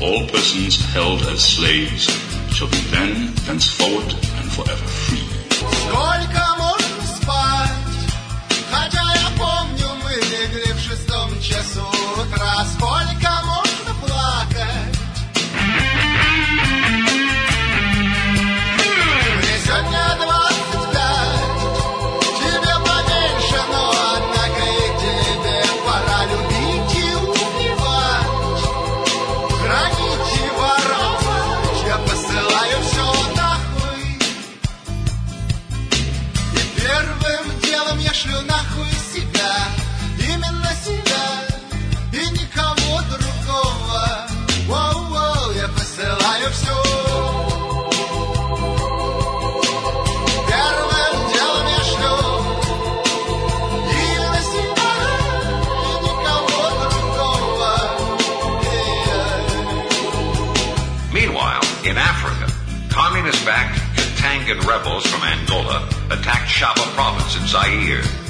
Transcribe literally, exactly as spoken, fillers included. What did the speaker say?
all persons held as slaves shall be then, thenceforward, and forever free. Сколько можно спать? Хотя я помню, мы легли в шестом часу утра. Сколько можно плакать? Мне сегодня двадцать пять, тебе поменьше, но однако и тебе пора любить и убивать, хранить и воровать. Я посылаю все нахуй, и первым делом я шлю нахуй себя, именно себя и никого другого. Воу-воу, я посылаю все. Первым делом я шлю именно себя и никого другого. Meanwhile, in Africa, communist-backed Katangan rebels from Angola attacked Shaba province in Zaire.